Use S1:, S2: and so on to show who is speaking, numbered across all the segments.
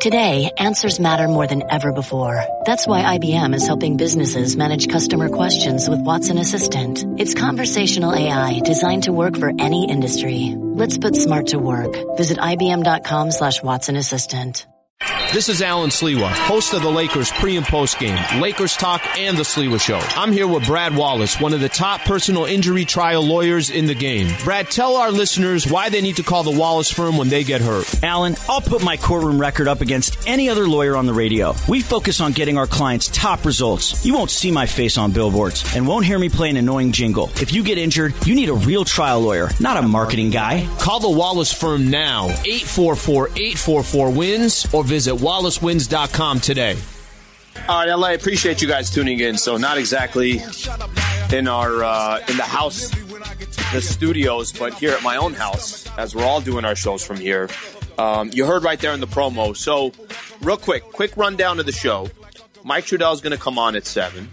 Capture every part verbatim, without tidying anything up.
S1: Today, answers matter more than ever before. That's why I B M is helping businesses manage customer questions with Watson Assistant. It's conversational A I designed to work for any industry. Let's put smart to work. Visit ibm.com slash Watson Assistant.
S2: This is Alan Sliwa, host of the Lakers pre- and post-game, Lakers Talk, and the Sliwa Show. I'm here with Brad Wallace, one of the top personal injury trial lawyers in the game. Brad, tell our listeners why they need to call the Wallace firm when they get hurt.
S3: Alan, I'll put my courtroom record up against any other lawyer on the radio. We focus on getting our clients top results. You won't see my face on billboards and won't hear me play an annoying jingle. If you get injured, you need a real trial lawyer, not a marketing guy.
S2: Call the Wallace firm now, eight four four, eight four four, wins, or visit wallace wins dot com today.
S4: All right, L A, appreciate you guys tuning in. So not exactly in our uh, in the house, the studios, but here at my own house, as we're all doing our shows from here. Um, you heard right there in the promo. So real quick, quick rundown of the show. Mike Trudell is going to come on at seven.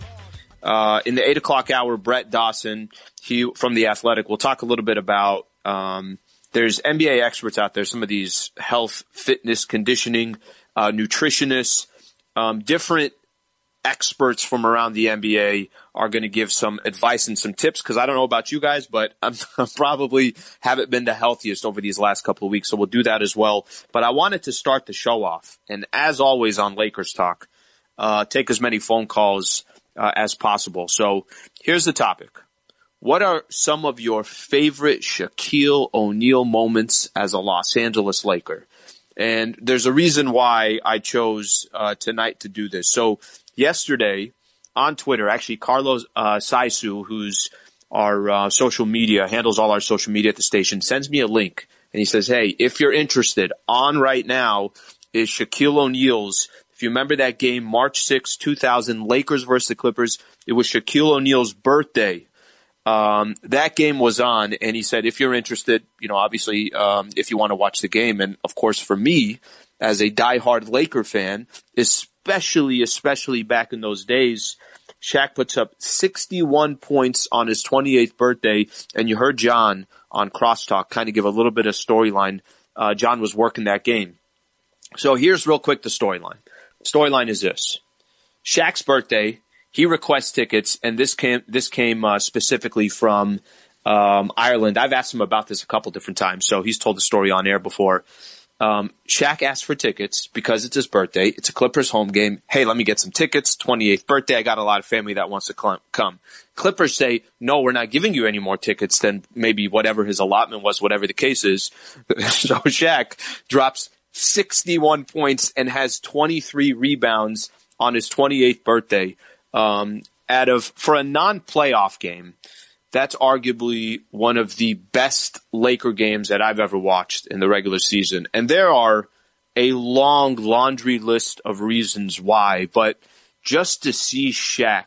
S4: Uh, in the eight o'clock hour, Brett Dawson, he from The Athletic, will talk a little bit about um, there's N B A experts out there, some of these health, fitness, conditioning, uh, nutritionists, um, different experts from around the N B A are going to give some advice and some tips, because I don't know about you guys, but I'm, I probably haven't been the healthiest over these last couple of weeks, so we'll do that as well. But I wanted to start the show off, and as always on Lakers Talk, uh, take as many phone calls uh, as possible. So here's the topic. What are some of your favorite Shaquille O'Neal moments as a Los Angeles Laker? And there's a reason why I chose uh, tonight to do this. So yesterday on Twitter, actually Carlos uh, Saisu, who's our uh, social media, handles all our social media at the station, sends me a link. And he says, hey, if you're interested, on right now is Shaquille O'Neal's. If you remember that game, March sixth, two thousand, Lakers versus the Clippers, it was Shaquille O'Neal's birthday. Um, that game was on, and he said, if you're interested, you know, obviously, um, if you want to watch the game, and of course for me, as a diehard Laker fan, especially, especially back in those days, Shaq puts up sixty-one points on his twenty-eighth birthday, and you heard John on Crosstalk kind of give a little bit of storyline. Uh, John was working that game. So here's real quick the storyline. Storyline is this. Shaq's birthday, he requests tickets, and this came this came uh, specifically from um, Ireland. I've asked him about this a couple different times, so he's told the story on air before. Um, Shaq asked for tickets because it's his birthday. It's a Clippers home game. Hey, let me get some tickets. twenty-eighth birthday. I got a lot of family that wants to come. Clippers say, no, we're not giving you any more tickets than maybe whatever his allotment was, whatever the case is. So Shaq drops sixty-one points and has twenty-three rebounds on his twenty-eighth birthday. Um, out of, for a non-playoff game, that's arguably one of the best Laker games that I've ever watched in the regular season. And there are a long laundry list of reasons why, but just to see Shaq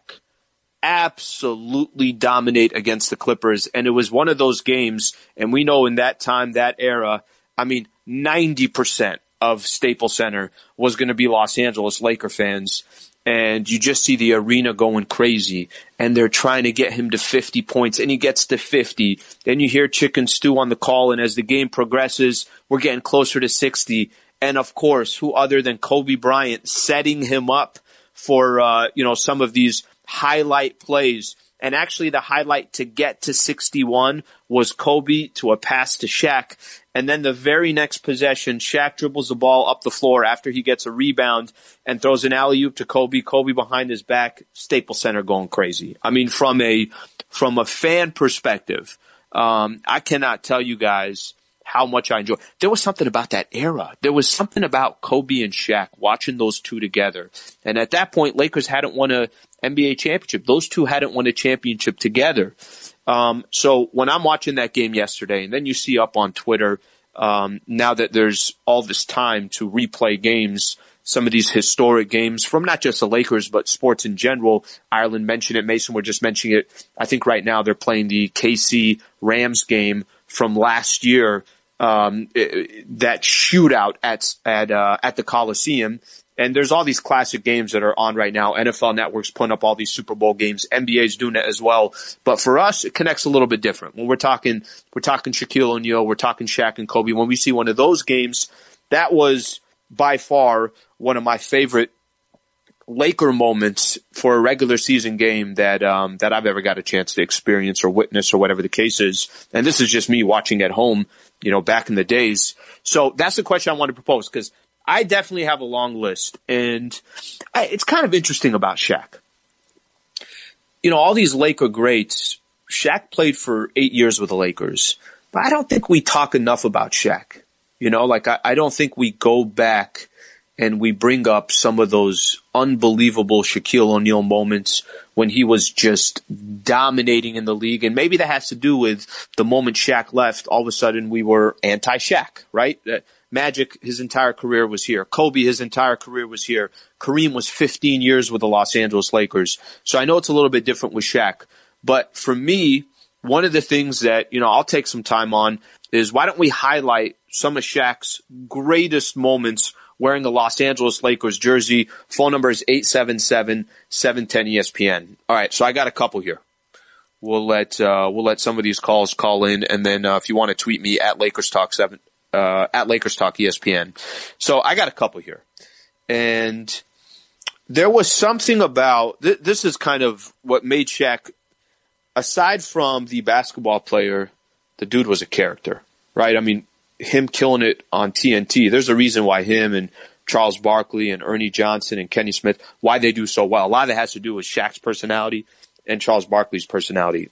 S4: absolutely dominate against the Clippers, and it was one of those games, and we know in that time, that era, I mean, ninety percent of Staples Center was going to be Los Angeles Laker fans. And you just see the arena going crazy, and they're trying to get him to fifty points, and he gets to fifty. Then you hear Chicken Stew on the call, and as the game progresses, we're getting closer to sixty. And of course, who other than Kobe Bryant setting him up for, uh, you know, some of these highlight plays. And actually the highlight to get to sixty-one was Kobe to a pass to Shaq. And then the very next possession, Shaq dribbles the ball up the floor after he gets a rebound and throws an alley-oop to Kobe. Kobe behind his back, Staples Center going crazy. I mean, from a from a fan perspective, um, I cannot tell you guys how much I enjoy. There was something about that era. There was something about Kobe and Shaq, watching those two together. And at that point, Lakers hadn't won a N B A championship. Those two hadn't won a championship together. Um, so when I'm watching that game yesterday, and then you see up on Twitter, um, now that there's all this time to replay games, some of these historic games from not just the Lakers, but sports in general. Ireland mentioned it. Mason were just mentioning it. I think right now they're playing the K C Rams game from last year, um, it, that shootout at, at, uh, at the Coliseum. And there's all these classic games that are on right now. N F L Network's putting up all these Super Bowl games. N B A's doing it as well. But for us, it connects a little bit different. When we're talking, we're talking Shaquille O'Neal, we're talking Shaq and Kobe. When we see one of those games, that was by far one of my favorite Laker moments for a regular season game that um, that I've ever got a chance to experience or witness or whatever the case is. And this is just me watching at home, you know, back in the days. So that's the question I want to propose, because I definitely have a long list. And I, it's kind of interesting about Shaq. You know, all these Laker greats, Shaq played for eight years with the Lakers. But I don't think we talk enough about Shaq. You know, like I, I don't think we go back and we bring up some of those unbelievable Shaquille O'Neal moments when he was just dominating in the league. And maybe that has to do with the moment Shaq left, all of a sudden we were anti-Shaq, right? Magic, his entire career was here. Kobe, his entire career was here. Kareem was fifteen years with the Los Angeles Lakers. So I know it's a little bit different with Shaq. But for me, one of the things that, you know, I'll take some time on is why don't we highlight some of Shaq's greatest moments wearing a Los Angeles Lakers jersey. Phone number is eight seven seven, seven one zero, E S P N. All right, so I got a couple here. We'll let uh, we'll let some of these calls call in, and then uh, if you want to tweet me at Lakers Talk seven uh, at Lakers Talk E S P N. So I got a couple here, and there was something about th- this is kind of what made Shaq, aside from the basketball player, the dude was a character, right? I mean, him killing it on T N T. There's a reason why him and Charles Barkley and Ernie Johnson and Kenny Smith, why they do so well. A lot of that has to do with Shaq's personality and Charles Barkley's personality.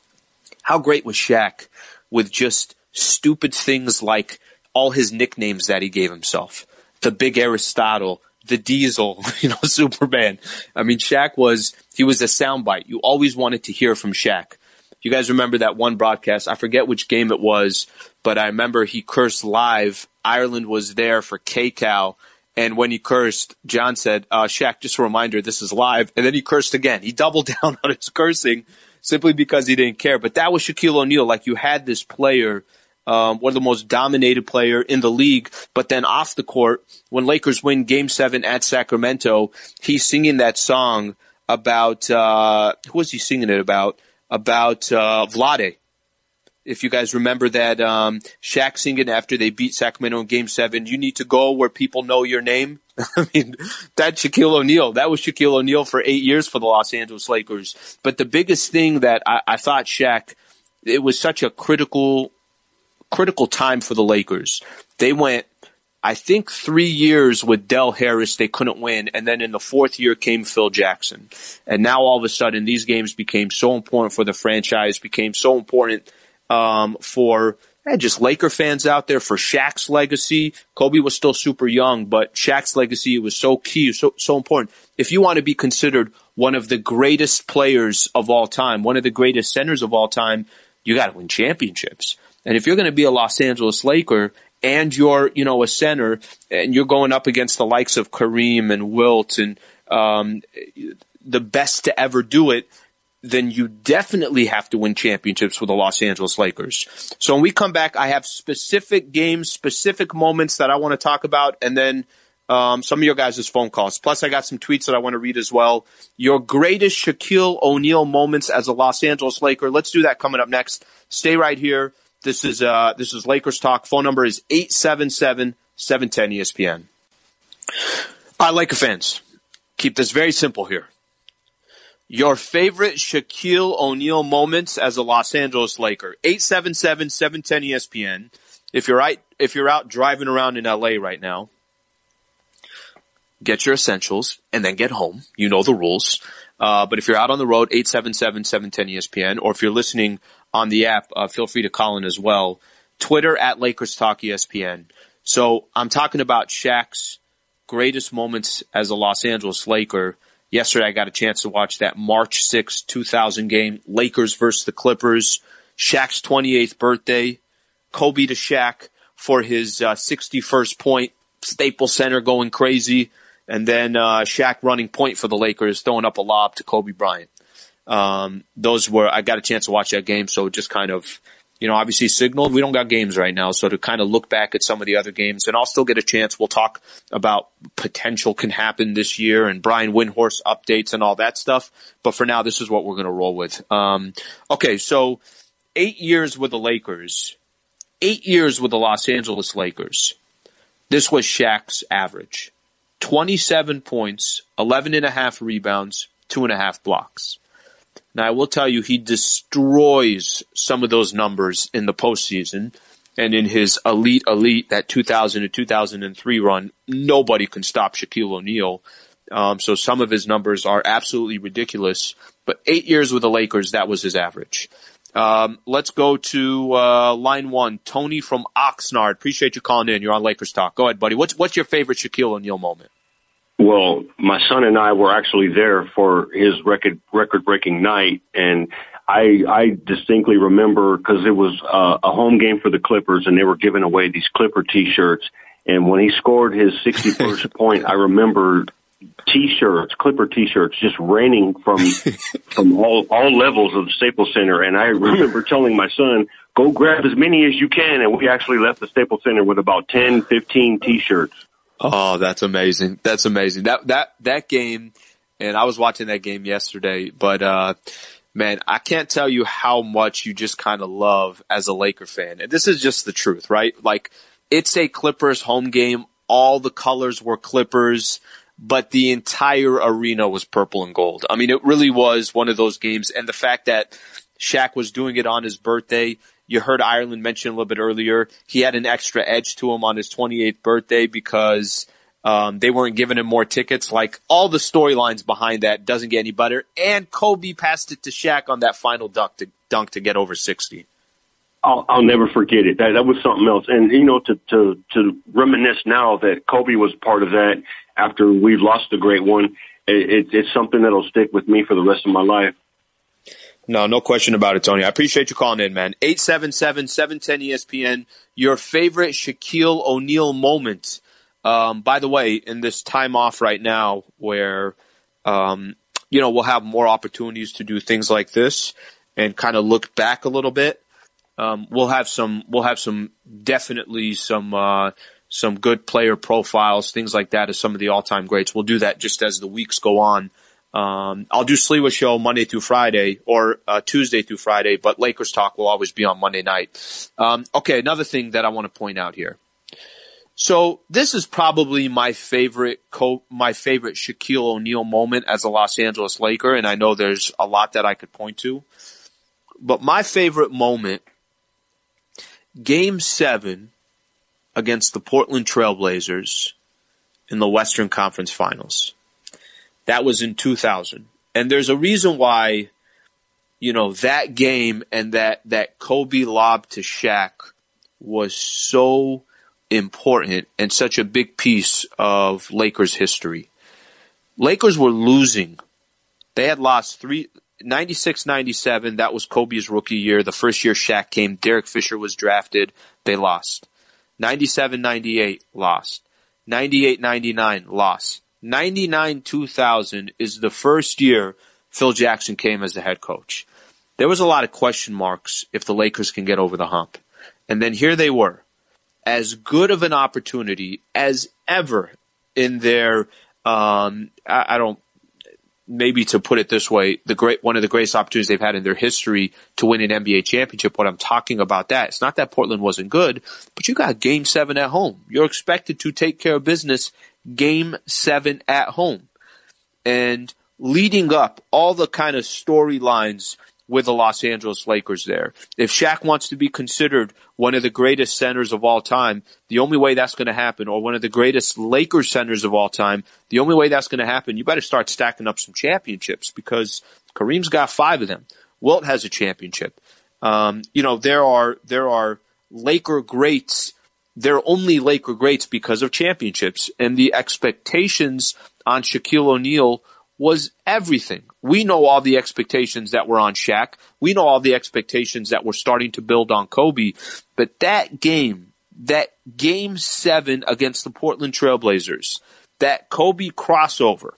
S4: How great was Shaq with just stupid things like all his nicknames that he gave himself? The Big Aristotle, the Diesel, you know, Superman. I mean, Shaq was, he was a soundbite. You always wanted to hear from Shaq. You guys remember that one broadcast? I forget which game it was, but I remember he cursed live. Ireland was there for K-Cow. And when he cursed, John said, uh, Shaq, just a reminder, this is live. And then he cursed again. He doubled down on his cursing simply because he didn't care. But that was Shaquille O'Neal. Like, you had this player, um, one of the most dominated player in the league. But then off the court, when Lakers win Game seven at Sacramento, he's singing that song about, uh, who was he singing it about? About uh, Vlade. If you guys remember that, um, Shaq singing after they beat Sacramento in Game seven, you need to go where people know your name. I mean, that's Shaquille O'Neal. That was Shaquille O'Neal for eight years for the Los Angeles Lakers. But the biggest thing that I, I thought Shaq, it was such a critical, critical time for the Lakers. They went, I think, three years with Del Harris, they couldn't win. And then in the fourth year came Phil Jackson. And now all of a sudden these games became so important for the franchise, became so important um, for eh, just Laker fans out there, for Shaq's legacy. Kobe was still super young, but Shaq's legacy was so key, so, so important. If you want to be considered one of the greatest players of all time, one of the greatest centers of all time, you got to win championships. And if you're going to be a Los Angeles Laker, and you're, you know, a center, and you're going up against the likes of Kareem and Wilt and um, the best to ever do it, then you definitely have to win championships with the Los Angeles Lakers. So when we come back, I have specific games, specific moments that I want to talk about, and then um, some of your guys' phone calls. Plus, I got some tweets that I want to read as well. Your greatest Shaquille O'Neal moments as a Los Angeles Laker. Let's do that coming up next. Stay right here. This is uh, this is Lakers Talk. Phone number is eight seven seven, seven one zero, E S P N. All right, Laker fans, keep this very simple here. Your favorite Shaquille O'Neal moments as a Los Angeles Laker. eight seven seven, seven one zero, E S P N. If you're, right, if you're out driving around in L A right now, get your essentials and then get home. You know the rules. Uh, but if you're out on the road, eight seven seven, seven one zero, E S P N. Or if you're listening on the app, uh, feel free to call in as well. Twitter at Lakers Talk E S P N. So I'm talking about Shaq's greatest moments as a Los Angeles Laker. Yesterday I got a chance to watch that March sixth, two thousand game, Lakers versus the Clippers. Shaq's twenty-eighth birthday. Kobe to Shaq for his uh, sixty-first point. Staples Center going crazy. And then uh, Shaq running point for the Lakers, throwing up a lob to Kobe Bryant. Um, those were, I got a chance to watch that game, so just kind of, you know, obviously signaled we don't got games right now, so to kind of look back at some of the other games, and I'll still get a chance. We'll talk about potential can happen this year and Brian Windhorst updates and all that stuff, but for now, this is what we're going to roll with. Um, okay, so eight years with the Lakers, eight years with the Los Angeles Lakers. This was Shaq's average. twenty-seven points, eleven and a half rebounds, two and a half blocks. Now, I will tell you, he destroys some of those numbers in the postseason. And in his elite, elite, that two thousand to two thousand three run, nobody can stop Shaquille O'Neal. Um, so some of his numbers are absolutely ridiculous. But eight years with the Lakers, that was his average. Um, let's go to uh, line one. Tony from Oxnard. Appreciate you calling in. You're on Lakers Talk. Go ahead, buddy. What's what's your favorite Shaquille O'Neal moment?
S5: Well, my son and I were actually there for his record record-breaking night, and I, I distinctly remember because it was uh, a home game for the Clippers, and they were giving away these Clipper T-shirts. And when he scored his sixty-first point, I remember T-shirts, Clipper T-shirts, just raining from from all all levels of the Staples Center. And I remember telling my son, "Go grab as many as you can." And we actually left the Staples Center with about ten, fifteen T-shirts.
S4: Oh, that's amazing. That's amazing. That, that, that game, and I was watching that game yesterday, but, uh, man, I can't tell you how much you just kind of love as a Laker fan. And this is just the truth, right? Like, it's a Clippers home game. All the colors were Clippers, but the entire arena was purple and gold. I mean, it really was one of those games. And the fact that Shaq was doing it on his birthday, you heard Ireland mention a little bit earlier, he had an extra edge to him on his twenty-eighth birthday because um, they weren't giving him more tickets. Like, all the storylines behind that doesn't get any better. And Kobe passed it to Shaq on that final dunk to, dunk to get over sixty.
S5: I'll, I'll never forget it. That, that was something else. And, you know, to, to, to reminisce now that Kobe was part of that after we've lost a great one, it, it, it's something that'll stick with me for the rest of my life.
S4: No, no question about it, Tony. I appreciate you calling in, man. eight seven seven, seven one zero, E S P N, your favorite Shaquille O'Neal moment. Um, by the way, in this time off right now where, um, you know, we'll have more opportunities to do things like this and kind of look back a little bit. Um, we'll have some, we'll have some, definitely some, uh, some good player profiles, things like that as some of the all-time greats. We'll do that just as the weeks go on. Um, I'll do Sliwa Show Monday through Friday or uh, Tuesday through Friday, but Lakers Talk will always be on Monday night. Um, okay, another thing that I want to point out here. So this is probably my favorite co- my favorite Shaquille O'Neal moment as a Los Angeles Laker, and I know there's a lot that I could point to. But my favorite moment, Game seven against the Portland Trailblazers in the Western Conference Finals. That was in two thousand. And there's a reason why, you know, that game and that, that Kobe lob to Shaq was so important and such a big piece of Lakers history. Lakers were losing. They had lost three, ninety-six ninety-seven. That was Kobe's rookie year. The first year Shaq came, Derek Fisher was drafted. They lost. ninety-seven ninety-eight, lost. ninety-eight ninety-nine, lost. ninety-nine two thousand is the first year Phil Jackson came as the head coach. There was a lot of question marks if the Lakers can get over the hump. And then here they were, as good of an opportunity as ever in their, um, I, I don't, maybe to put it this way, the great one of the greatest opportunities they've had in their history to win an N B A championship. What I'm talking about that, it's not that Portland wasn't good, but you got game seven at home. You're expected to take care of business game seven at home. And leading up, all the kind of storylines with the Los Angeles Lakers there. If Shaq wants to be considered one of the greatest centers of all time, the only way that's going to happen, or one of the greatest Lakers centers of all time, the only way that's going to happen, you better start stacking up some championships, because Kareem's got five of them. Wilt has a championship. Um, you know, there are, there are Laker greats. They're only Laker greats because of championships, and the expectations on Shaquille O'Neal was everything. We know all the expectations that were on Shaq. We know all the expectations that were starting to build on Kobe. But that game, that game seven against the Portland Trailblazers, that Kobe crossover,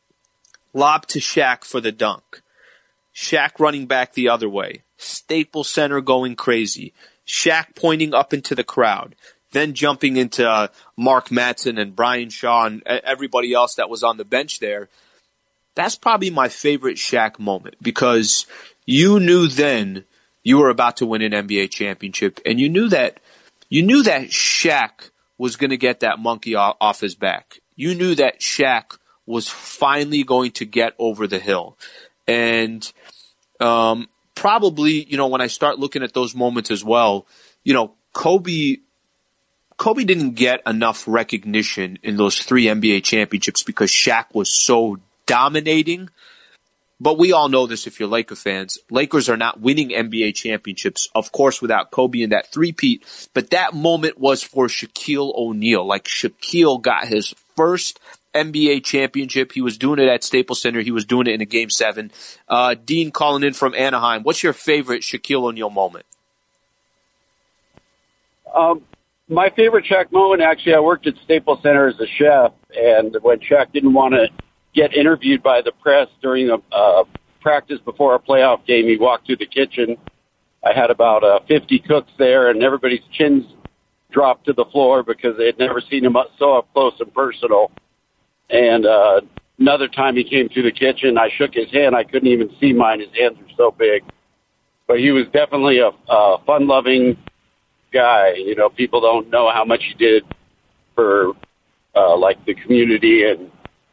S4: lob to Shaq for the dunk, Shaq running back the other way, Staples Center going crazy, Shaq pointing up into the crowd, then jumping into uh, Mark Matson and Brian Shaw and everybody else that was on the bench there. That's probably my favorite Shaq moment, because you knew then you were about to win an N B A championship, and you knew that you knew that Shaq was going to get that monkey off, off his back. You knew that Shaq was finally going to get over the hill. And um, probably, you know, when I start looking at those moments as well, you know, Kobe Kobe didn't get enough recognition in those three N B A championships because Shaq was so dominating. But we all know this if you're Laker fans. Lakers are not winning N B A championships, of course, without Kobe in that three-peat. But that moment was for Shaquille O'Neal. Like, Shaquille got his first N B A championship. He was doing it at Staples Center. He was doing it in a Game seven. Uh, Dean calling in from Anaheim. What's your favorite Shaquille O'Neal moment?
S6: Um, my favorite Shaq moment, actually, I worked at Staples Center as a chef, and when Shaq didn't want to get interviewed by the press during a uh, practice before a playoff game, he walked through the kitchen. I had about uh, fifty cooks there, and everybody's chins dropped to the floor because they had never seen him so up close and personal. And uh, another time he came through the kitchen, I shook his hand. I couldn't even see mine. His hands were so big. But he was definitely a, a fun-loving guy. You know, people don't know how much he did for, uh, like, the community and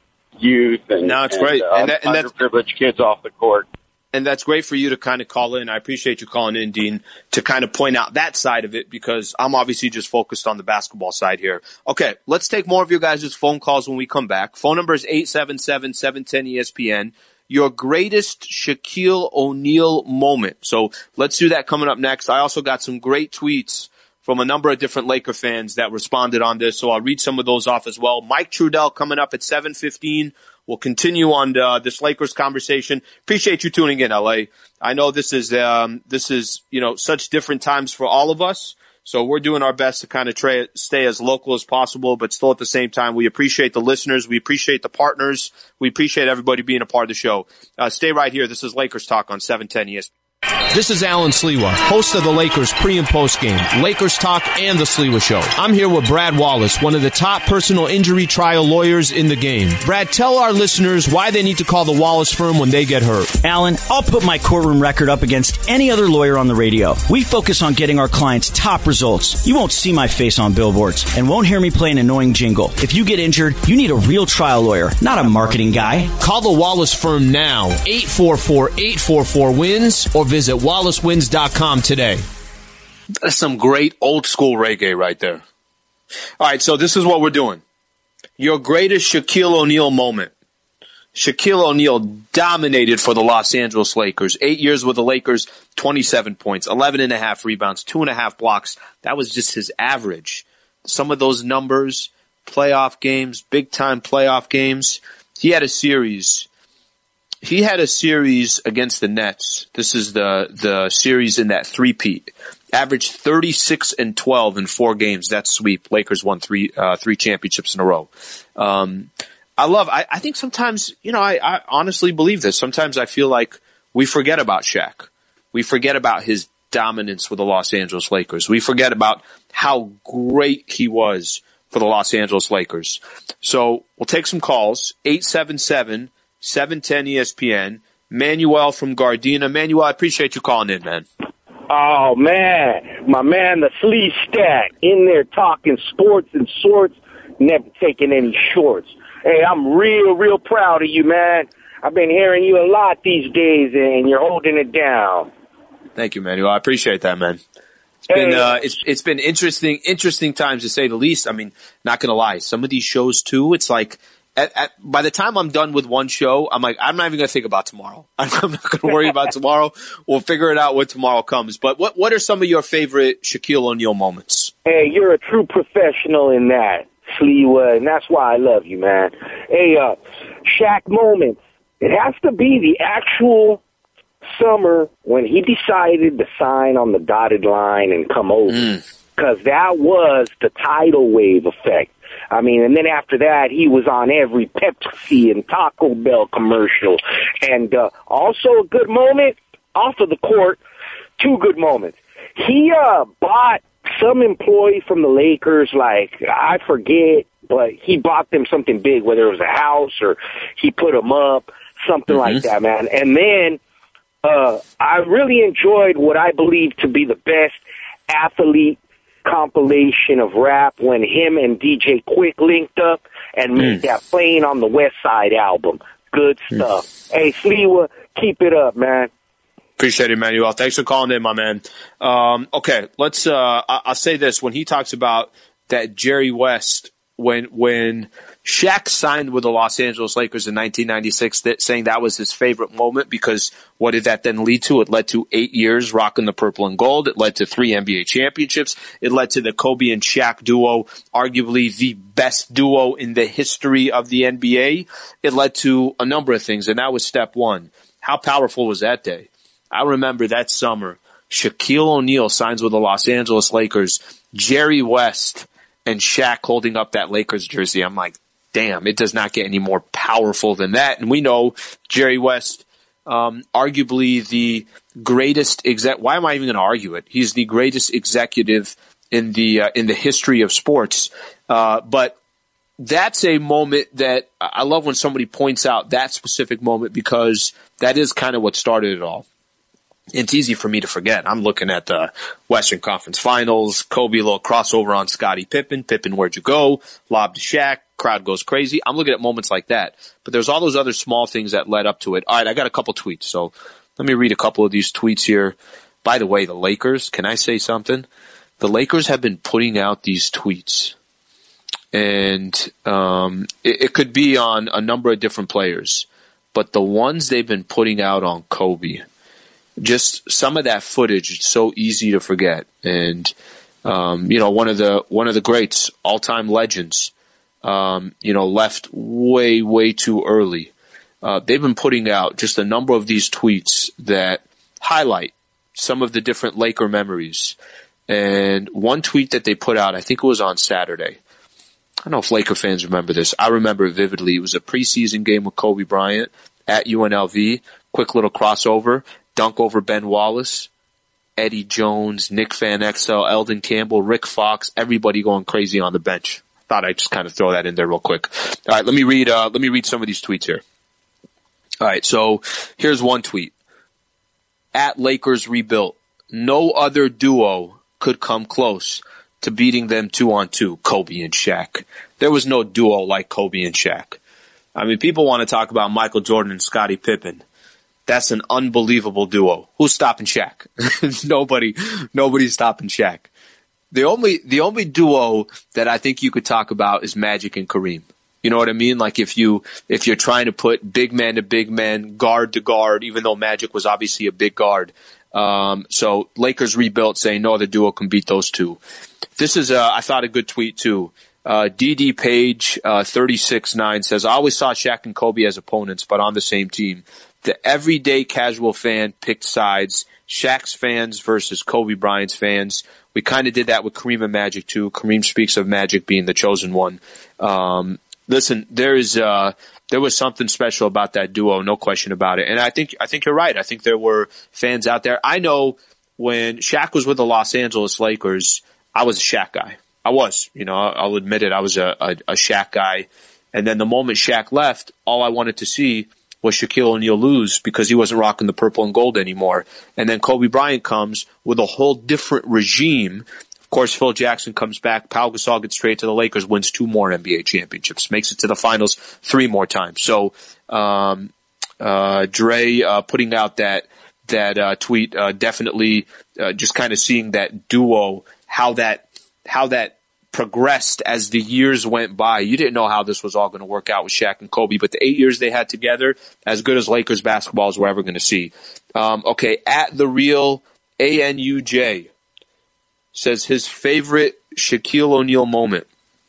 S6: youth and,
S4: no, it's
S6: and,
S4: great.
S6: Uh,
S4: and, that, and
S6: underprivileged kids off the court.
S4: And that's great for you to kind of call in. I appreciate you calling in, Dean, to kind of point out that side of it because I'm obviously just focused on the basketball side here. Okay, let's take more of your guys' phone calls when we come back. Phone number is eight seven seven, seven one zero, E S P N. Your greatest Shaquille O'Neal moment. So let's do that coming up next. I also got some great tweets from a number of different Laker fans that responded on this, so I'll read some of those off as well. Mike Trudell coming up at seven fifteen. We'll continue on uh, this Lakers conversation. Appreciate you tuning in, L A. I know this is um, this is you know such different times for all of us, so we're doing our best to kind of tra- stay as local as possible, but still at the same time, we appreciate the listeners, we appreciate the partners, we appreciate everybody being a part of the show. Uh, stay right here. This is Lakers Talk on seven ten E S P N.
S2: This is Alan Sliwa, host of the Lakers pre- and post-game, Lakers Talk and the Sliwa Show. I'm here with Brad Wallace, one of the top personal injury trial lawyers in the game. Brad, tell our listeners why they need to call the Wallace firm when they get hurt.
S3: Alan, I'll put my courtroom record up against any other lawyer on the radio. We focus on getting our clients top results. You won't see my face on billboards and won't hear me play an annoying jingle. If you get injured, you need a real trial lawyer, not a marketing guy.
S2: Call the Wallace firm now, eight four four, eight four four, W I N S, or visit wallace wins dot com today.
S4: That's some great old school reggae right there. All right, so this is what we're doing. Your greatest Shaquille O'Neal moment. Shaquille O'Neal dominated for the Los Angeles Lakers. Eight years with the Lakers, twenty-seven points, eleven and a half rebounds, two and a half blocks. That was just his average. Some of those numbers, playoff games, big time playoff games. He had a series. He had a series against the Nets. This is the, the series in that three-peat. Averaged thirty-six and twelve in four games. That's sweep. Lakers won three, uh, three championships in a row. Um, I love, I, I think sometimes, you know, I, I honestly believe this. Sometimes I feel like we forget about Shaq. We forget about his dominance with the Los Angeles Lakers. We forget about how great he was for the Los Angeles Lakers. So we'll take some calls. eight seven seven, seven one zero, E S P N. Manuel from Gardena. Manuel, I appreciate you calling in, man.
S7: Oh, man. My man, the Slee Stack, in there talking sports and sorts, never taking any shorts. Hey, I'm real, real proud of you, man. I've been hearing you a lot these days, and you're holding it down.
S4: Thank you, Manuel. I appreciate that, man. It's been
S7: Hey.
S4: uh, it's it's been interesting, interesting times to say the least. I mean, not gonna lie, some of these shows too. It's like at, at, by the time I'm done with one show, I'm like, I'm not even gonna think about tomorrow. I'm, I'm not gonna worry about tomorrow. We'll figure it out when tomorrow comes. But what what are some of your favorite Shaquille O'Neal moments?
S7: Hey, you're a true professional in that, Sliwa, and that's why I love you, man. Hey, uh, Shaq moments. It has to be the actual summer when he decided to sign on the dotted line and come over. Because that was the tidal wave effect. I mean, and then after that, he was on every Pepsi and Taco Bell commercial. And uh, also a good moment, off of the court, two good moments. He uh, bought some employee from the Lakers, like, I forget, but he bought them something big, whether it was a house or he put them up, something mm-hmm. like that, man. And then uh, I really enjoyed what I believe to be the best athlete compilation of rap when him and D J Quick linked up and made mm. that Playing on the West Side album. Good stuff. Mm. Hey, Sliwa, keep it up, man.
S4: Appreciate it, Emmanuel. Thanks for calling in, my man. Um, okay, let's. Uh, I'll say this: when he talks about that Jerry West, when when Shaq signed with the Los Angeles Lakers in nineteen ninety-six, that, saying that was his favorite moment because what did that then lead to? It led to eight years rocking the purple and gold. It led to three N B A championships. It led to the Kobe and Shaq duo, arguably the best duo in the history of the N B A. It led to a number of things, and that was step one. How powerful was that day? I remember that summer, Shaquille O'Neal signs with the Los Angeles Lakers, Jerry West and Shaq holding up that Lakers jersey. I'm like, damn, it does not get any more powerful than that. And we know Jerry West, um, arguably the greatest exec. Why am I even going to argue it? He's the greatest executive in the uh, in the history of sports. Uh, but that's a moment that I love when somebody points out that specific moment because that is kind of what started it all. It's easy for me to forget. I'm looking at the Western Conference Finals, Kobe, a little crossover on Scottie Pippen. Pippen, where'd you go? Lob to Shaq. Crowd goes crazy. I'm looking at moments like that. But there's all those other small things that led up to it. All right, I got a couple tweets. So let me read a couple of these tweets here. By the way, the Lakers, can I say something? The Lakers have been putting out these tweets. And um, it, it could be on a number of different players. But the ones they've been putting out on Kobe, just some of that footage, it's so easy to forget. And, um, you know, one of the, one of the greats, all-time legends, um, you know, left way, way too early. Uh, they've been putting out just a number of these tweets that highlight some of the different Laker memories. And one tweet that they put out, I think it was on Saturday. I don't know if Laker fans remember this. I remember it vividly. It was a preseason game with Kobe Bryant at U N L V. Quick little crossover. Dunk over Ben Wallace, Eddie Jones, Nick Van Exel, Eldon Campbell, Rick Fox, everybody going crazy on the bench. Thought I'd just kind of throw that in there real quick. All right, let me read, uh, let me read some of these tweets here. All right, so here's one tweet. At Lakers rebuilt, no other duo could come close to beating them two on two, Kobe and Shaq. There was no duo like Kobe and Shaq. I mean, people want to talk about Michael Jordan and Scottie Pippen. That's an unbelievable duo. Who's stopping Shaq? Nobody, nobody's stopping Shaq. The only, the only duo that I think you could talk about is Magic and Kareem. You know what I mean? Like if you, if you're trying to put big man to big man, guard to guard, even though Magic was obviously a big guard. Um, so Lakers rebuilt saying no other duo can beat those two. This is, uh, I thought a good tweet too. Uh, D D Page, uh, thirty-six nine says, I always saw Shaq and Kobe as opponents, but on the same team. The everyday casual fan picked sides, Shaq's fans versus Kobe Bryant's fans. We kind of did that with Kareem and Magic too. Kareem speaks of Magic being the chosen one. Um, listen, there is, uh, there was something special about that duo, no question about it. And I think, I think you're right. I think there were fans out there. I know when Shaq was with the Los Angeles Lakers, I was a Shaq guy. I was, you know, I'll admit it. I was a, a, a Shaq guy. And then the moment Shaq left, all I wanted to see was Shaquille O'Neal lose because he wasn't rocking the purple and gold anymore. And then Kobe Bryant comes with a whole different regime. Of course, Phil Jackson comes back. Pau Gasol gets traded to the Lakers, wins two more N B A championships, makes it to the finals three more times. So, um, uh, Dre, uh, putting out that, that, uh, tweet, uh, definitely, uh, just kind of seeing that duo, how that, how that, progressed as the years went by. You didn't know how this was all going to work out with Shaq and Kobe, but the eight years they had together, as good as Lakers basketball as we're ever going to see. Um, okay, at the real A N U J says his favorite Shaquille O'Neal moment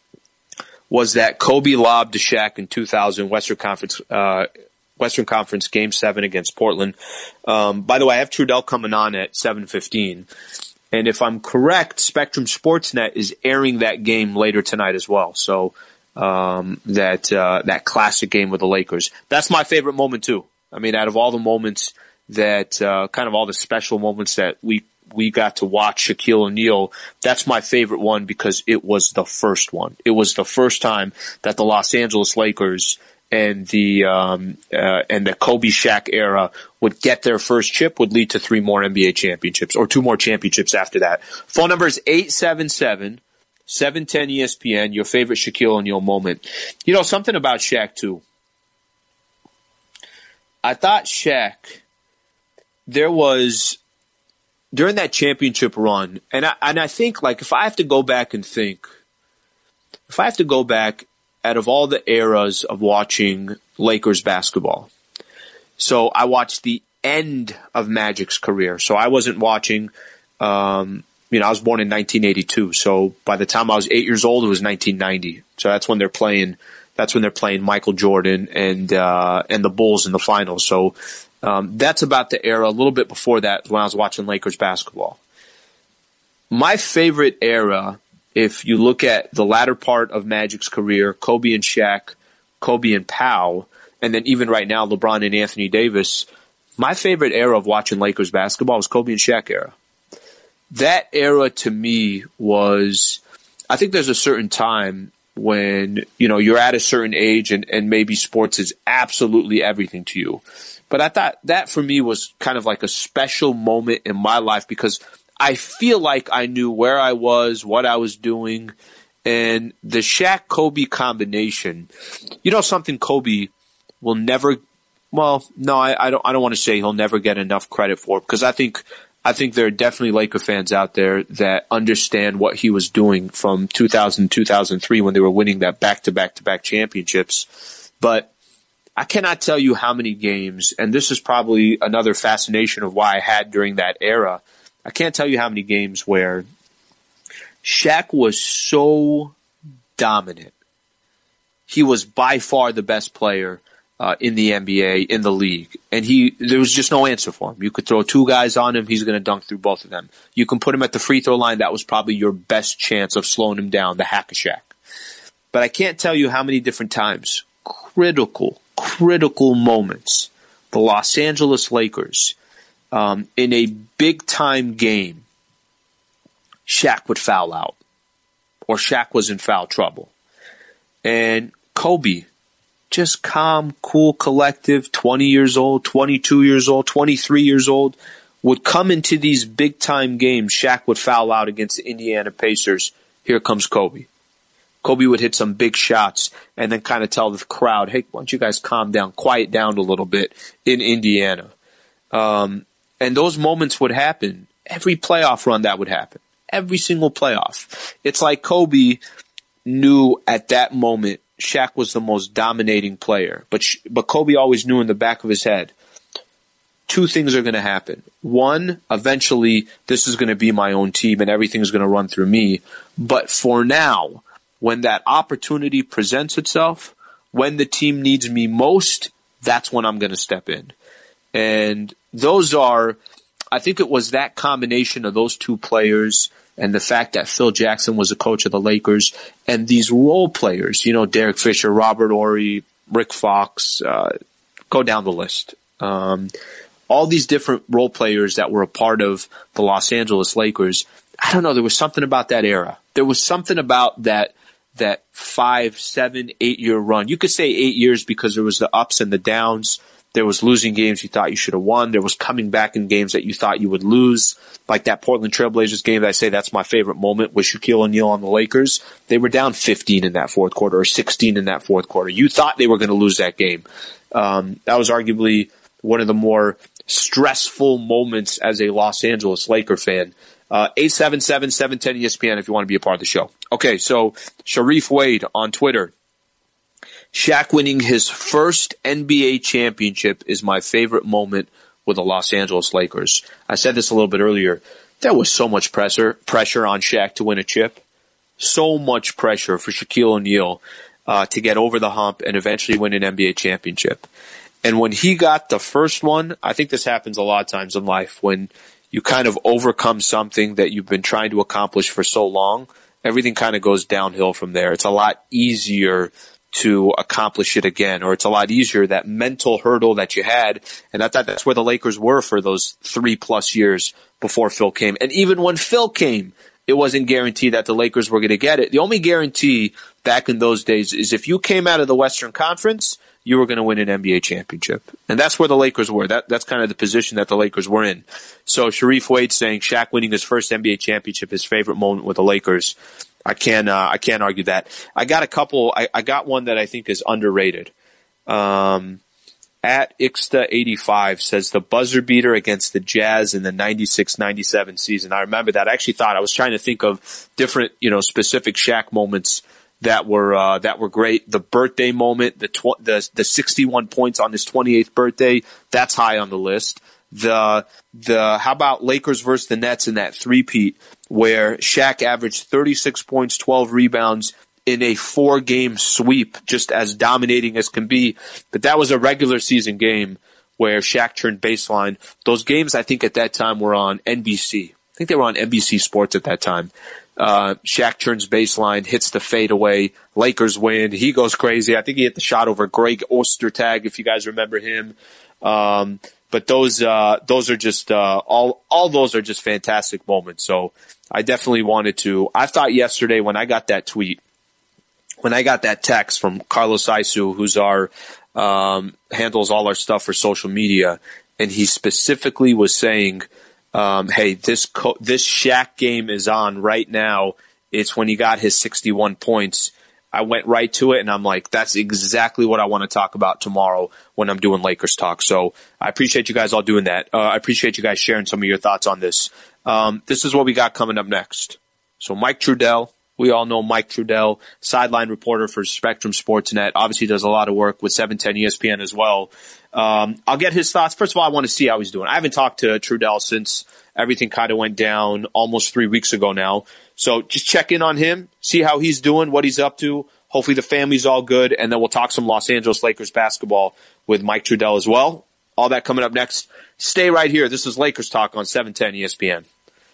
S4: was that Kobe lobbed to Shaq in two thousand Western Conference, uh, Western Conference Game seven against Portland. Um, by the way, I have Trudell coming on at seven fifteen. And if I'm correct, Spectrum Sportsnet is airing that game later tonight as well. So um, that uh, that classic game with the Lakers. That's my favorite moment too. I mean, out of all the moments that uh, kind of all the special moments that we we got to watch Shaquille O'Neal, that's my favorite one because it was the first one. It was the first time that the Los Angeles Lakers and the um, uh, and the Kobe Shaq era would get their first chip would lead to three more N B A championships or two more championships after that. Phone number is eight seven seven, seven one zero, E S P N, your favorite Shaquille O'Neal moment. You know, something about Shaq, too. I thought Shaq, there was, during that championship run, and I, and I think, like, if I have to go back and think, if I have to go back out of all the eras of watching Lakers basketball. So I watched the end of Magic's career. So I wasn't watching, um, you know, I was born in nineteen eighty-two. So by the time I was eight years old, it was nineteen ninety. So that's when they're playing, that's when they're playing Michael Jordan and, uh, and the Bulls in the finals. So, um, that's about the era. A little bit before that when I was watching Lakers basketball. My favorite era, if you look at the latter part of Magic's career, Kobe and Shaq, Kobe and Pau, and then even right now, LeBron and Anthony Davis, my favorite era of watching Lakers basketball was Kobe and Shaq era. That era to me was, I think there's a certain time when, you know, you're at a certain age and, and maybe sports is absolutely everything to you. But I thought that for me was kind of like a special moment in my life because I feel like I knew where I was, what I was doing, and the Shaq-Kobe combination. You know something Kobe will never, well, no, I, I don't I don't want to say he'll never get enough credit for, because I think I think there are definitely Laker fans out there that understand what he was doing from two thousand, two thousand three when they were winning that back-to-back-to-back championships. But I cannot tell you how many games, and this is probably another fascination of why I had during that era, I can't tell you how many games where Shaq was so dominant. He was by far the best player uh, in the N B A, in the league. And he there was just no answer for him. You could throw two guys on him, he's going to dunk through both of them. You can put him at the free throw line, that was probably your best chance of slowing him down, the hack of Shaq. But I can't tell you how many different times, critical, critical moments, the Los Angeles Lakers, Um, in a big-time game, Shaq would foul out, or Shaq was in foul trouble. And Kobe, just calm, cool, collective, twenty years old, twenty-two years old, twenty-three years old, would come into these big-time games. Shaq would foul out against the Indiana Pacers. Here comes Kobe. Kobe would hit some big shots and then kind of tell the crowd, hey, why don't you guys calm down, quiet down a little bit in Indiana. Um, And those moments would happen. Every playoff run that would happen. Every single playoff. It's like Kobe knew at that moment Shaq was the most dominating player. But but Kobe always knew in the back of his head, two things are going to happen. One, eventually this is going to be my own team and everything's going to run through me. But for now, when that opportunity presents itself, when the team needs me most, that's when I'm going to step in. And those are, I think it was that combination of those two players and the fact that Phil Jackson was a coach of the Lakers and these role players, you know, Derek Fisher, Robert Horry, Rick Fox, uh, go down the list. Um, all these different role players that were a part of the Los Angeles Lakers. I don't know. There was something about that era. There was something about that, that five, seven, eight year run. You could say eight years because there was the ups and the downs. There was losing games you thought you should have won. There was coming back in games that you thought you would lose, like that Portland Trailblazers game that I say that's my favorite moment with Shaquille O'Neal on the Lakers. They were down fifteen in that fourth quarter or sixteen in that fourth quarter. You thought they were going to lose that game. Um, that was arguably one of the more stressful moments as a Los Angeles Laker fan. Uh, eight seven seven, seven one zero, E S P N if you want to be a part of the show. Okay, so Sharif Wade on Twitter. Shaq winning his first N B A championship is my favorite moment with the Los Angeles Lakers. I said this a little bit earlier. There was so much pressure pressure on Shaq to win a chip. So much pressure for Shaquille O'Neal uh, to get over the hump and eventually win an N B A championship. And when he got the first one, I think this happens a lot of times in life, when you kind of overcome something that you've been trying to accomplish for so long, everything kind of goes downhill from there. It's a lot easier to accomplish it again, or it's a lot easier, that mental hurdle that you had. And I thought that's where the Lakers were for those three plus years before Phil came. And even when Phil came, it wasn't guaranteed that the Lakers were going to get it. The only guarantee back in those days is if you came out of the Western Conference, you were going to win an N B A championship. And that's where the Lakers were. That That's kind of the position that the Lakers were in. So Sharif Wade saying Shaq winning his first N B A championship, his favorite moment with the Lakers. I can't, uh, I can't argue that. I got a couple, I, I got one that I think is underrated. Um, at Ixta eighty-five says the buzzer beater against the Jazz in the ninety-six ninety-seven season. I remember that. I actually thought, I was trying to think of different, you know, specific Shaq moments that were, uh, that were great. The birthday moment, the, tw- the, the sixty-one points on his twenty-eighth birthday, that's high on the list. The, the, how about Lakers versus the Nets in that three-peat where Shaq averaged thirty-six points, twelve rebounds in a four-game sweep, just as dominating as can be. But that was a regular season game where Shaq turned baseline. Those games, I think, at that time were on N B C. I think they were on N B C Sports at that time. Uh, Shaq turns baseline, hits the fadeaway. Lakers win. He goes crazy. I think he hit the shot over Greg Ostertag, if you guys remember him. Um, but those, uh, those are just, uh, all, all those are just fantastic moments. So I definitely wanted to, I thought yesterday when I got that tweet, when I got that text from Carlos Isu, who's our, um, handles all our stuff for social media, and he specifically was saying, um, hey, this, co- this Shaq game is on right now. It's when he got his sixty-one points. I went right to it and I'm like, that's exactly what I want to talk about tomorrow when I'm doing Lakers talk. So I appreciate you guys all doing that. Uh, I appreciate you guys sharing some of your thoughts on this. Um, this is what we got coming up next. So Mike Trudell, we all know Mike Trudell, sideline reporter for Spectrum Sportsnet, obviously does a lot of work with seven ten E S P N as well. Um, I'll get his thoughts. First of all, I want to see how he's doing. I haven't talked to Trudell since everything kind of went down almost three weeks ago now. So just check in on him, see how he's doing, what he's up to. Hopefully the family's all good, and then we'll talk some Los Angeles Lakers basketball with Mike Trudell as well. All that coming up next. Stay right here. This is Lakers Talk on seven ten E S P N.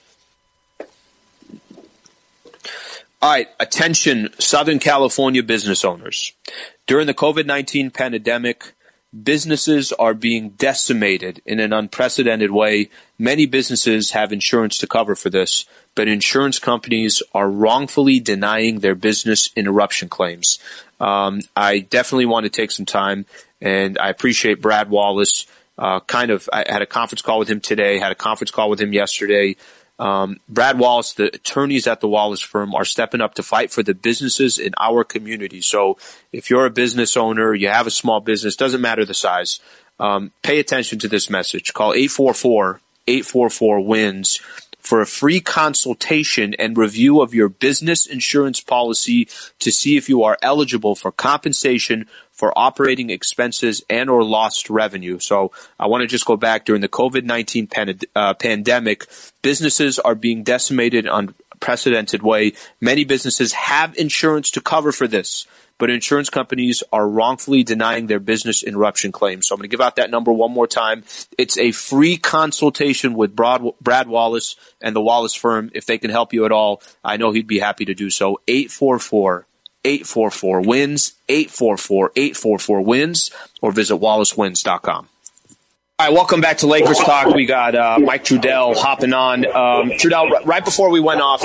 S4: All right, attention, Southern California business owners. During the COVID nineteen pandemic, businesses are being decimated in an unprecedented way. Many businesses have insurance to cover for this, but insurance companies are wrongfully denying their business interruption claims. Um, I definitely want to take some time, and I appreciate Brad Wallace. Uh, kind of, I had a conference call with him today, had a conference call with him yesterday. Um, Brad Wallace, the attorneys at the Wallace firm, are stepping up to fight for the businesses in our community. So if you're a business owner, you have a small business, doesn't matter the size, um, pay attention to this message. Call eight four four, eight four four, WINS for a free consultation and review of your business insurance policy to see if you are eligible for compensation for operating expenses and or lost revenue. So I want to just go back. During the COVID nineteen pan- uh, pandemic, businesses are being decimated in an unprecedented way. Many businesses have insurance to cover for this, but insurance companies are wrongfully denying their business interruption claims. So I'm going to give out that number one more time. It's a free consultation with Brad, Brad Wallace and the Wallace firm. If they can help you at all, I know he'd be happy to do so. eight four four, eight four four, WINS, eight four four, eight four four, WINS, or visit wallace wins dot com. All right, welcome back to Lakers Talk. We got uh, Mike Trudell hopping on. Um, Trudell, right before we went off,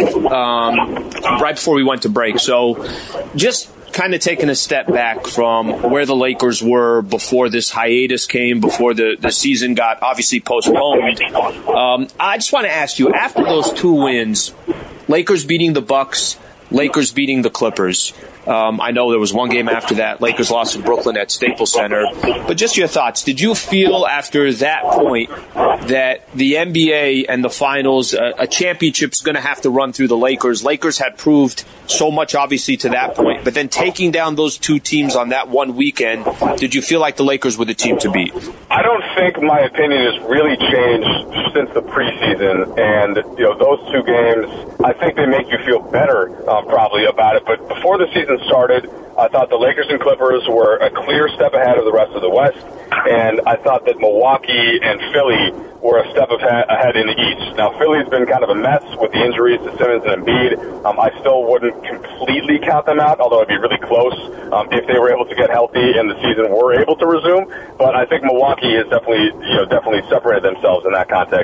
S4: um, right before we went to break, so just kind of taking a step back from where the Lakers were before this hiatus came, before the, the season got obviously postponed. Um, I just want to ask you, after those two wins, Lakers beating the Bucks, Lakers beating the Clippers. Um, I know there was one game after that. Lakers lost to Brooklyn at Staples Center. But just your thoughts. Did you feel after that point that the N B A and the finals, uh, a championship's going to have to run through the Lakers? Lakers had proved so much, obviously, to that point. But then taking down those two teams on that one weekend, did you feel like the Lakers were the team to beat?
S8: I don't think my opinion has really changed since the preseason. And, you know, those two games, I think they make you feel better, uh, probably, about it. But before the season started, I thought the Lakers and Clippers were a clear step ahead of the rest of the West, and I thought that Milwaukee and Philly were a step ahead in the East. Now, Philly's been kind of a mess with the injuries to Simmons and Embiid. Um, I still wouldn't completely count them out, although it'd be really close um, if they were able to get healthy and the season were able to resume. But I think Milwaukee has definitely, you know, definitely separated themselves in that context.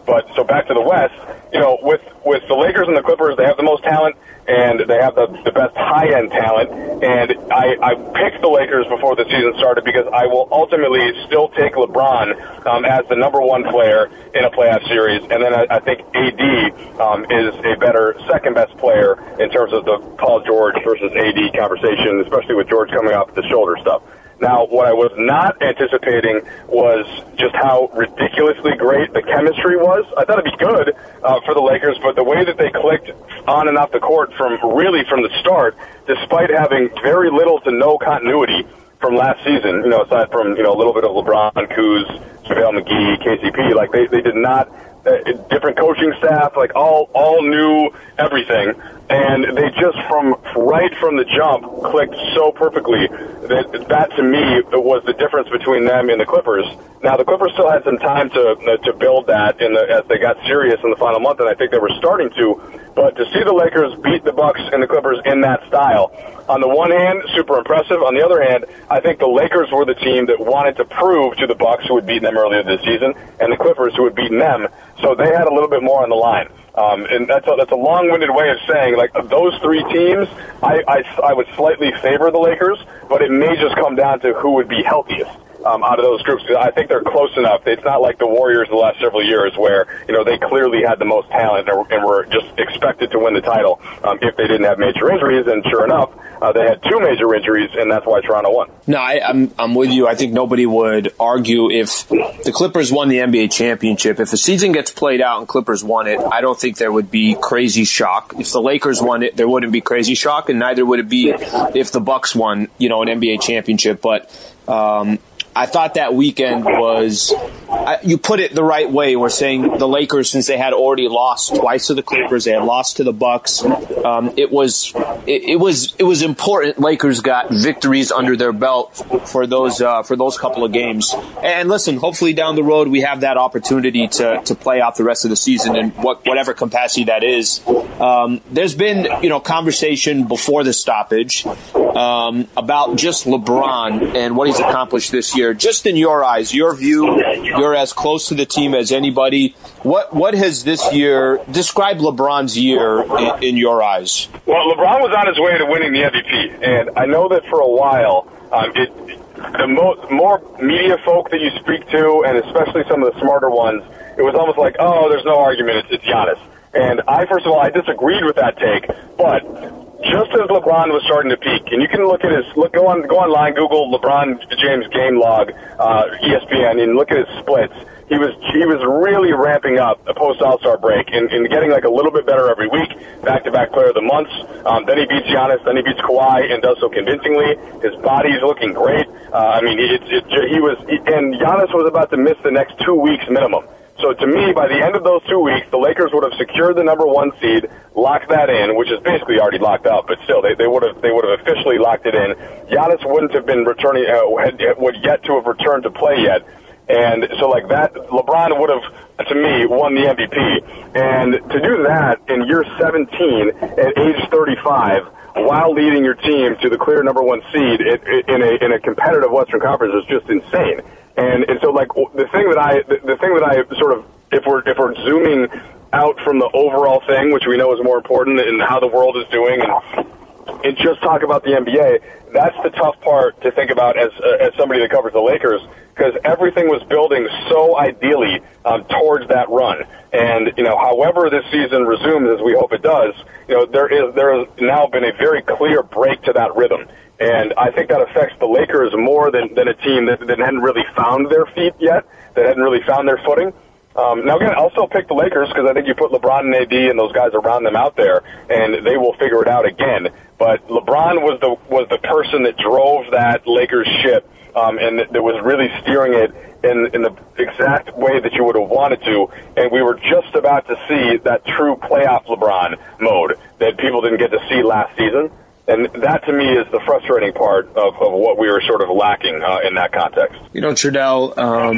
S8: But so back to the West, you know, with, with the Lakers and the Clippers, they have the most talent, and they have the, the best high-end talent. And I, I picked the Lakers before the season started because I will ultimately still take LeBron um, as the number one player in a playoff series. And then I, I think A D um, is a better second-best player in terms of the Paul George versus A D conversation, especially with George coming off the shoulder stuff. Now, what I was not anticipating was just how ridiculously great the chemistry was. I thought it'd be good uh, for the Lakers, but the way that they clicked on and off the court from really from the start, despite having very little to no continuity from last season, you know, aside from, you know, a little bit of LeBron, Kuz, JaVale McGee, K C P, like they, they did not, uh, different coaching staff, like all, all knew everything. And they just, from right from the jump, clicked so perfectly that that, to me, was the difference between them and the Clippers. Now, the Clippers still had some time to uh, to build that in the, as they got serious in the final month, and I think they were starting to. But to see the Lakers beat the Bucks and the Clippers in that style, on the one hand, super impressive. On the other hand, I think the Lakers were the team that wanted to prove to the Bucks, who had beaten them earlier this season, and the Clippers, who had beaten them. So they had a little bit more on the line. Um, and that's a, that's a long-winded way of saying, like, of those three teams, I, I, I would slightly favor the Lakers, but it may just come down to who would be healthiest um, out of those groups. I think they're close enough. It's not like the Warriors the last several years where, you know, they clearly had the most talent and, and were just expected to win the title um, if they didn't have major injuries. And sure enough, uh, they had two major injuries, and that's why Toronto won.
S4: No, I, I'm I'm with you. I think nobody would argue if the Clippers won the N B A championship. If the season gets played out and Clippers won it, I don't think there would be crazy shock. If the Lakers won it, there wouldn't be crazy shock, and neither would it be if the Bucks won, you know, an N B A championship. But um, I thought that weekend was, I, you put it the right way. We're saying the Lakers, since they had already lost twice to the Clippers, they had lost to the Bucks. Um, it was, it, it was, it was important. Lakers got victories under their belt for those, uh, for those couple of games. And listen, hopefully down the road we have that opportunity to, to play out the rest of the season in what, whatever capacity that is. Um, there's been, you know, conversation before the stoppage, um, about just LeBron and what he's accomplished this year. Just in your eyes, your view, you're as close to the team as anybody. What what has this year, describe LeBron's year in, in your eyes?
S8: Well, LeBron was on his way to winning the M V P, and I know that for a while, um, it, the mo- more media folk that you speak to, and especially some of the smarter ones, it was almost like, oh, there's no argument, it's, it's Giannis. And I, first of all, I disagreed with that take, but just as LeBron was starting to peak, and you can look at his, look, go on, go online, Google LeBron James game log, uh, E S P N, and look at his splits. He was, he was really ramping up a post All-Star break and, and getting like a little bit better every week, back-to-back player of the months. Um, then he beats Giannis, then he beats Kawhi, and does so convincingly. His body's looking great. Uh, I mean, it, it, it, he was, and Giannis was about to miss the next two weeks minimum. So to me, by the end of those two weeks, the Lakers would have secured the number one seed, locked that in, which is basically already locked up, but still, they, they would have they would have officially locked it in. Giannis wouldn't have been returning, uh, had, would yet to have returned to play yet, and so like that, LeBron would have, to me, won the M V P. And to do that in year seventeen at age thirty-five, while leading your team to the clear number one seed in a in a competitive Western Conference is just insane. And and so like the thing that I the, the thing that I sort of if we're if we're zooming out from the overall thing, which we know is more important, and how the world is doing, and and just talk about the N B A, that's the tough part to think about as uh, as somebody that covers the Lakers, because everything was building so ideally um, towards that run. And you know, however this season resumes, as we hope it does, you know, there is there has now been a very clear break to that rhythm. And I think that affects the Lakers more than, than a team that, that hadn't really found their feet yet, that hadn't really found their footing. Um, now, again, I'll still pick the Lakers because I think you put LeBron and A D and those guys around them out there, and they will figure it out again. But LeBron was the was the person that drove that Lakers ship, um, and that, that was really steering it in, in the exact way that you would have wanted to. And we were just about to see that true playoff LeBron mode that people didn't get to see last season. And that, to me, is the frustrating part of, of what we were sort of lacking uh, in that context.
S4: You know, Trudell,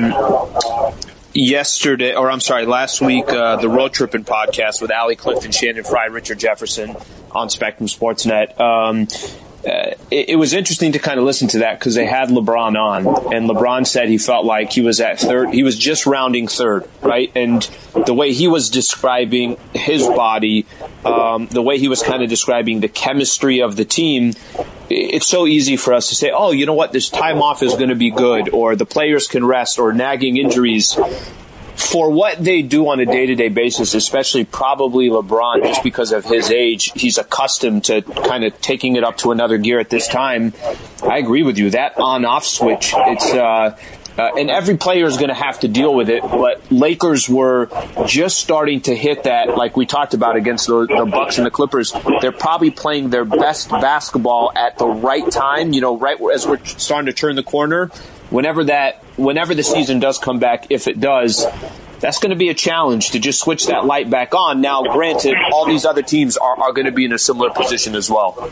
S4: um, yesterday, or I'm sorry, last week, uh, the Road Trippin' podcast with Allie Clifton, Shannon Fry, Richard Jefferson on Spectrum Sportsnet. Um, uh, it, it was interesting to kind of listen to that because they had LeBron on, and LeBron said he felt like he was at third. He was just rounding third, right? And the way he was describing his body, um, the way he was kind of describing the chemistry of the team, it's so easy for us to say, oh, you know what, this time off is going to be good, or the players can rest, or nagging injuries. For what they do on a day-to-day basis, especially probably LeBron, just because of his age, he's accustomed to kind of taking it up to another gear at this time. I agree with you. That on-off switch, it's uh, uh, and every player is going to have to deal with it. But Lakers were just starting to hit that, like we talked about against the, the Bucks and the Clippers. They're probably playing their best basketball at the right time. You know, right as we're starting to turn the corner. Whenever that, whenever the season does come back, if it does, that's going to be a challenge to just switch that light back on. Now, granted, all these other teams are, are going to be in a similar position as well.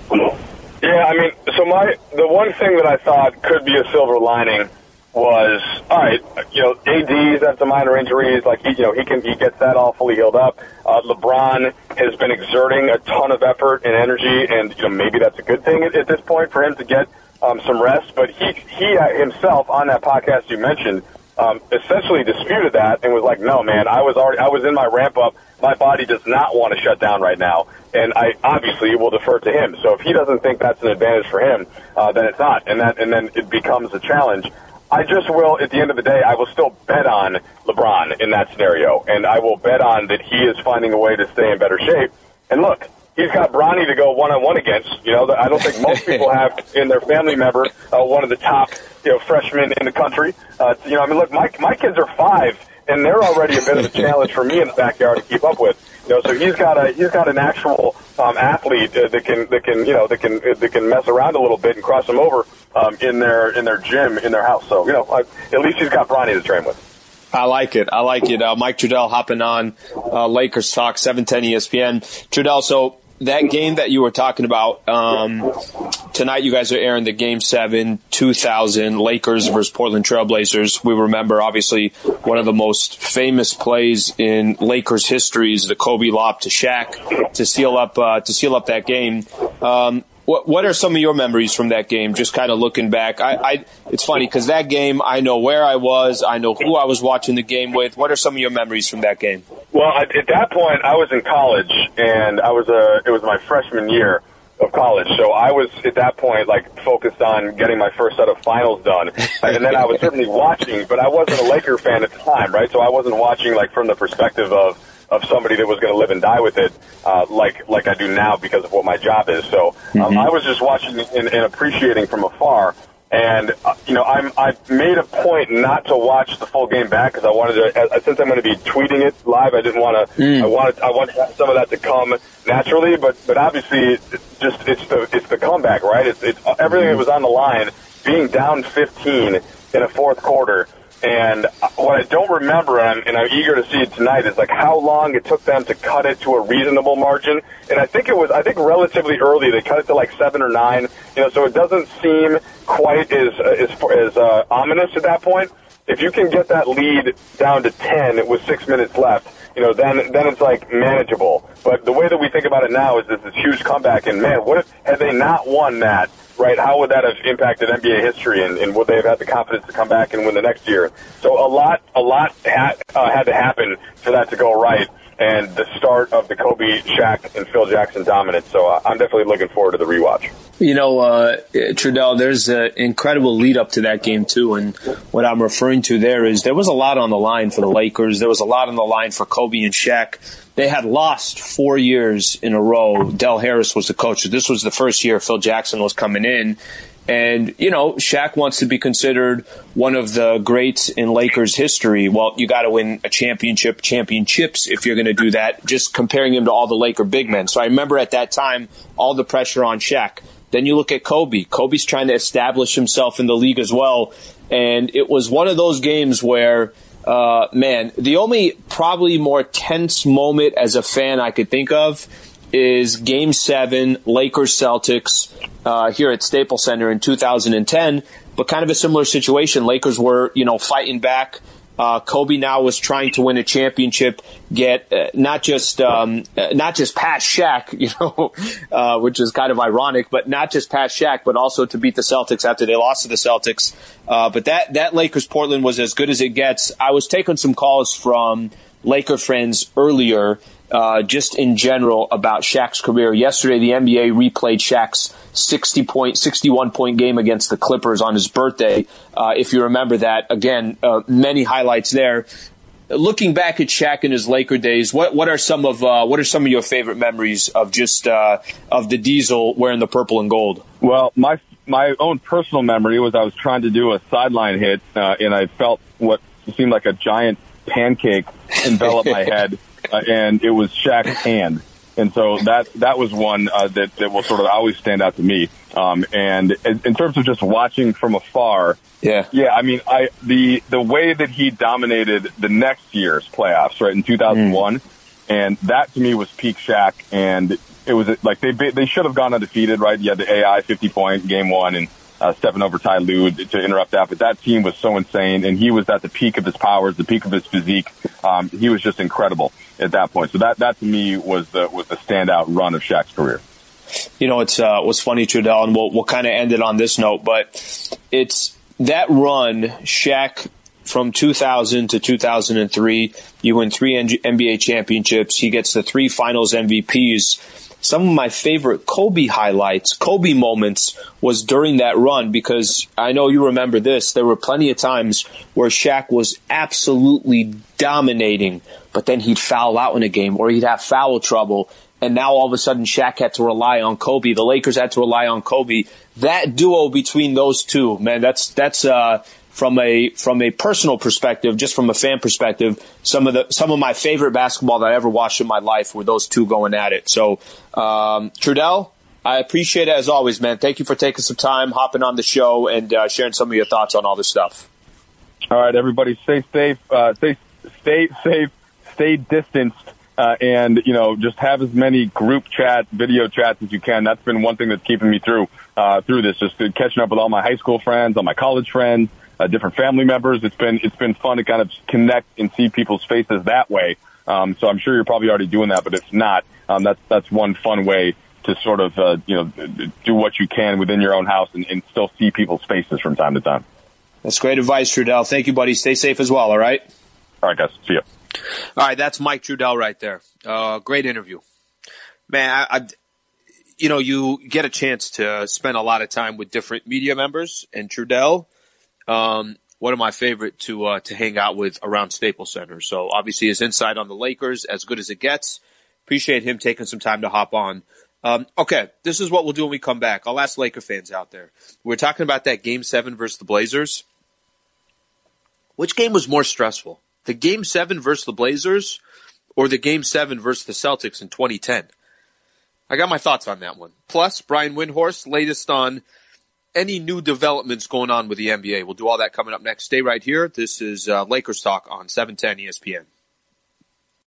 S8: Yeah, I mean, so my the one thing that I thought could be a silver lining was, all right, you know, A D's after minor injuries, like he, you know, he can he gets that all fully healed up. Uh, LeBron has been exerting a ton of effort and energy, and you know, maybe that's a good thing at, at this point for him to get Um, some rest, but he he himself on that podcast you mentioned um, essentially disputed that and was like, "No, man, I was already I was in my ramp up. My body does not want to shut down right now, and I obviously will defer to him. So if he doesn't think that's an advantage for him, uh, then it's not, and that and then it becomes a challenge. I just will, at the end of the day, I will still bet on LeBron in that scenario, and I will bet on that he is finding a way to stay in better shape. And look, he's got Bronny to go one-on-one against. You know, I don't think most people have in their family member uh, one of the top, you know, freshmen in the country. Uh, you know, I mean, look, my my kids are five, and they're already a bit of a challenge for me in the backyard to keep up with. You know, so he's got a he's got an actual um, athlete uh, that can that can you know that can that can mess around a little bit and cross them over um, in their in their gym in their house. So you know, I, at least he's got Bronny to train with.
S4: I like it. I like it. Uh, Mike Trudell hopping on uh, Lakers Talk, seven ten E S P N. Trudell, so that game that you were talking about, um, tonight you guys are airing the Game seven, two thousand, Lakers versus Portland Trailblazers. We remember, obviously, one of the most famous plays in Lakers history is the Kobe lob to Shaq to seal up uh, to seal up that game. Um, what, what are some of your memories from that game, just kind of looking back? I, I It's funny, because that game, I know where I was, I know who I was watching the game with. What are some of your memories from that game?
S8: Well, at that point, I was in college, and I was a, it was my freshman year of college. So I was, at that point, like, focused on getting my first set of finals done. And then I was certainly watching, but I wasn't a Laker fan at the time, right? So I wasn't watching, like, from the perspective of, of somebody that was going to live and die with it, uh, like like I do now because of what my job is. So um, mm-hmm. I was just watching and, and appreciating from afar. And, uh, you know, I'm, I made a point not to watch the full game back because I wanted to, uh, since I'm going to be tweeting it live, I didn't want to, mm. I wanted, I wanted some of that to come naturally, but, but obviously it's just, it's the, it's the comeback, right? It's, it's everything that was on the line, being down fifteen in a fourth quarter. And what I don't remember, and I'm, and I'm eager to see it tonight, is like how long it took them to cut it to a reasonable margin. And I think it was, I think relatively early. They cut it to like seven or nine. You know, so it doesn't seem quite as as, as uh, ominous at that point. If you can get that lead down to ten with six minutes left, you know, then then it's like manageable. But the way that we think about it now is this, this huge comeback. And man, what if had they not won that? Right, how would that have impacted N B A history, and, and would they have had the confidence to come back and win the next year? So a lot, a lot had, uh, had to happen for that to go right, and the start of the Kobe, Shaq, and Phil Jackson dominance. So uh, I'm definitely looking forward to the rewatch. You know, uh, Trudell, there's an incredible lead up to that game too, and what I'm referring to there is there was a lot on the line for the Lakers. There was a lot on the line for Kobe and Shaq. They had lost four years in a row. Del Harris was the coach. This was the first year Phil Jackson was coming in. And, you know, Shaq wants to be considered one of the greats in Lakers history. Well, you got to win a championship, championships if you're going to do that, just comparing him to all the Laker big men. So I remember at that time, all the pressure on Shaq. Then you look at Kobe. Kobe's trying to establish himself in the league as well. And it was one of those games where, uh, man, the only probably more tense moment as a fan I could think of is Game seven, Lakers-Celtics, uh, here at Staples Center in two thousand ten. But kind of a similar situation. Lakers were, you know, fighting back
S4: Uh, Kobe now was trying to win a championship, get uh, not just um, uh, not just past Shaq, you know, uh, which is kind of ironic, but not just past Shaq, but also to beat the Celtics after they lost to the Celtics. Uh, but that that Lakers Portland was as good as it gets. I was taking some calls from Laker friends earlier, uh, just in general about Shaq's career. Yesterday, the N B A replayed Shaq's sixty point, sixty-one point game against the Clippers on his birthday. Uh, if you remember that, again, uh, many highlights there. Looking back at Shaq in his Laker days, what what are some of uh, what are some of your favorite memories of just uh, of the Diesel wearing the purple and gold?
S8: Well, my my own personal memory was I was trying to do a sideline hit, uh, and I felt what seemed like a giant pancake envelop my head, uh, and it was Shaq's hand. And so that that was one uh, that, that will sort of always stand out to me. Um, and in, in terms of just watching from afar,
S4: yeah, yeah.
S8: I mean, I the the way that he dominated the next year's playoffs, right, in two thousand one, mm. and that to me was peak Shaq. And it was like they they should have gone undefeated, right? You had the A I fifty point game one and uh, stepping over Ty Lue to interrupt that. But that team was so insane, and he was at the peak of his powers, the peak of his physique. Um, he was just incredible at that point. So that, that to me was the was the standout run of Shaq's career.
S4: You know, it's uh, what's funny, Trudell, and we'll we'll kind of end it on this note, but it's that run, Shaq, from two thousand to two thousand three. You win three N B A championships. He gets the three Finals M V Ps. Some of my favorite Kobe highlights, Kobe moments, was during that run, because I know you remember this. There were plenty of times where Shaq was absolutely dominating, but then he'd foul out in a game or he'd have foul trouble. And now all of a sudden Shaq had to rely on Kobe. The Lakers had to rely on Kobe. That duo between those two, man, that's, that's, uh, from a, from a personal perspective, just from a fan perspective, some of the, some of my favorite basketball that I ever watched in my life were those two going at it. So, um, Trudell, I appreciate it as always, man. Thank you for taking some time, hopping on the show and, uh, sharing some of your thoughts on all this stuff.
S8: All right, everybody, stay safe, uh, stay, stay safe, stay distanced. Uh, and, you know, just have as many group chat, video chats as you can. That's been one thing that's keeping me through uh, through this, just catching up with all my high school friends, all my college friends, uh, different family members. It's been it's been fun to kind of connect and see people's faces that way. Um, so I'm sure you're probably already doing that, but if not, um, that's that's one fun way to sort of, uh, you know, do what you can within your own house and, and still see people's faces from time to time.
S4: That's great advice, Trudell. Thank you, buddy. Stay safe as well, all right?
S8: All right, guys. See ya.
S4: All right, that's Mike Trudell right there. Uh, great interview. Man, I, I, you know, you get a chance to spend a lot of time with different media members, and Trudell, um, one of my favorite to uh, to hang out with around Staples Center. So obviously his insight on the Lakers, as good as it gets. Appreciate him taking some time to hop on. Um, okay, this is what we'll do when we come back. I'll ask Laker fans out there. We're talking about that Game seven versus the Blazers. Which game was more stressful? The Game seven versus the Blazers or the Game seven versus the Celtics in twenty ten? I got my thoughts on that one. Plus, Brian Windhorst, latest on any new developments going on with the N B A. We'll do all that coming up next. Stay right here. This is uh, Lakers Talk on seven ten E S P N.